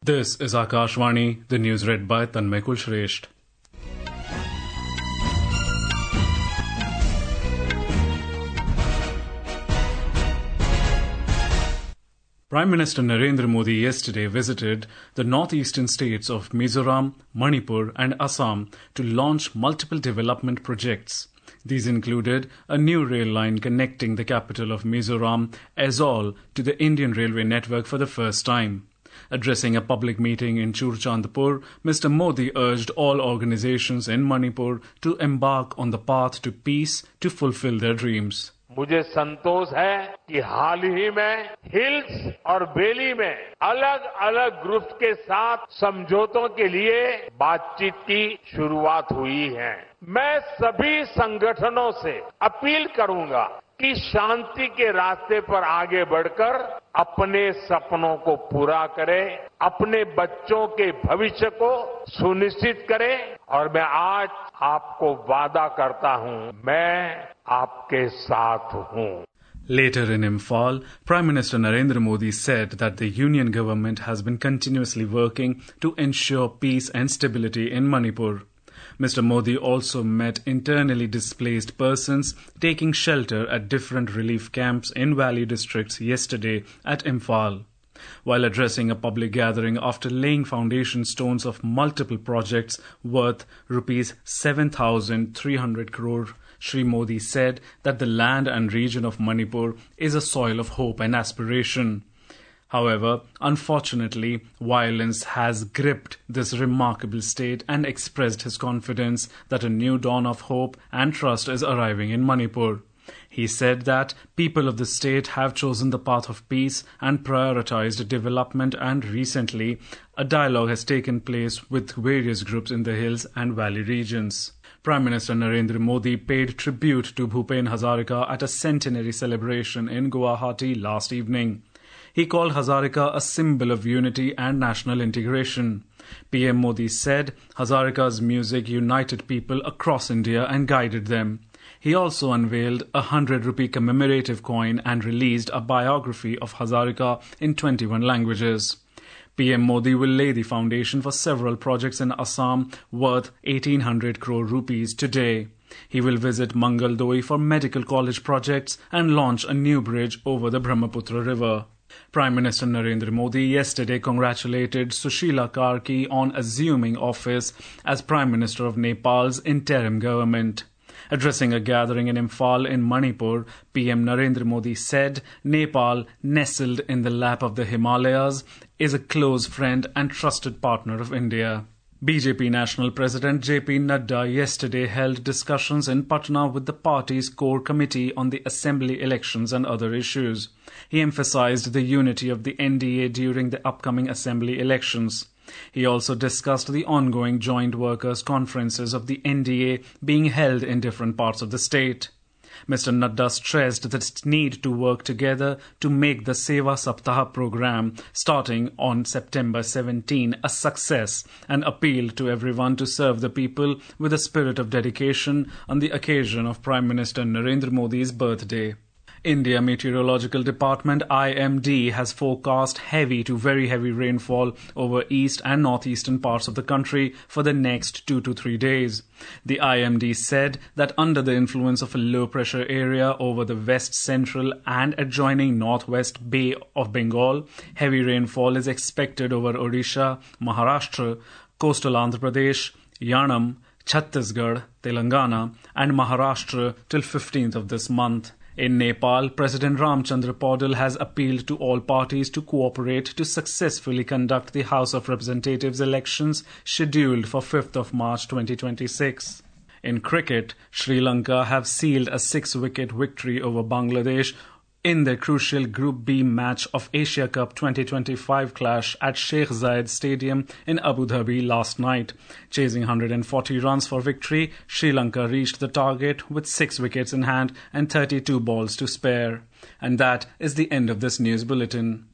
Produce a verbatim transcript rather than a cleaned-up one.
This is Akashvani, the news read by Tanmay Kulshresht. Prime Minister Narendra Modi yesterday visited the northeastern states of Mizoram, Manipur and Assam to launch multiple development projects. These included a new rail line connecting the capital of Mizoram, Aizawl, to the Indian Railway network for the first time. Addressing a public meeting in Churachandpur, Mister Modi urged all organizations in Manipur to embark on the path to peace to fulfill their dreams. मुझे संतोष है कि हाल ही में hills और valley में अलग अलग groups के साथ समझौतों के लिए बातचीत की शुरुआत हुई है। मैं सभी संगठनों से अपील करूंगा कि शांति के रास्ते पर आगे बढ़कर अपने सपनों को पूरा करें, अपने बच्चों के भविष्य को सुनिश्चित करें और मैं आज आपको वादा करता हूं, मैं आपके साथ हूं। Later in Imphal, Prime Minister Narendra Modi said that the Union government has been continuously working to ensure peace and stability in Manipur. Mister Modi also met internally displaced persons taking shelter at different relief camps in valley districts yesterday at Imphal. While addressing a public gathering after laying foundation stones of multiple projects worth rupees seven thousand three hundred crore, Shri Modi said that the land and region of Manipur is a soil of hope and aspiration. However, unfortunately, violence has gripped this remarkable state and expressed his confidence that a new dawn of hope and trust is arriving in Manipur. He said that people of the state have chosen the path of peace and prioritized development, and recently a dialogue has taken place with various groups in the hills and valley regions. Prime Minister Narendra Modi paid tribute to Bhupen Hazarika at a centenary celebration in Guwahati last evening. He called Hazarika a symbol of unity and national integration. P M Modi said Hazarika's music united people across India and guided them. He also unveiled a hundred rupee commemorative coin and released a biography of Hazarika in twenty-one languages. P M Modi will lay the foundation for several projects in Assam worth eighteen hundred crore rupees today. He will visit Mangal-Doi for medical college projects and launch a new bridge over the Brahmaputra River. Prime Minister Narendra Modi yesterday congratulated Sushila Karki on assuming office as Prime Minister of Nepal's interim government. Addressing a gathering in Imphal in Manipur, P M Narendra Modi said Nepal, nestled in the lap of the Himalayas, is a close friend and trusted partner of India. B J P National President J P Nadda yesterday held discussions in Patna with the party's core committee on the assembly elections and other issues. He emphasized the unity of the N D A during the upcoming assembly elections. He also discussed the ongoing joint workers' conferences of the N D A being held in different parts of the state. Mister Nadda stressed the need to work together to make the Seva Saptaha program starting on September seventeenth a success, and appealed to everyone to serve the people with a spirit of dedication on the occasion of Prime Minister Narendra Modi's birthday. India Meteorological Department I M D has forecast heavy to very heavy rainfall over east and northeastern parts of the country for the next two to three days. The I M D said that under the influence of a low pressure area over the west central and adjoining northwest Bay of Bengal, heavy rainfall is expected over Odisha, Maharashtra, coastal Andhra Pradesh, Yanam, Chhattisgarh, Telangana and Maharashtra till fifteenth of this month. In Nepal, President Ramchandra Paudel has appealed to all parties to cooperate to successfully conduct the House of Representatives elections scheduled for fifth of March twenty twenty-six. In cricket, Sri Lanka have sealed a six-wicket victory over Bangladesh in their crucial Group B match of Asia Cup twenty twenty-five clash at Sheikh Zayed Stadium in Abu Dhabi last night. Chasing one hundred forty runs for victory, Sri Lanka reached the target with six wickets in hand and thirty-two balls to spare. And that is the end of this news bulletin.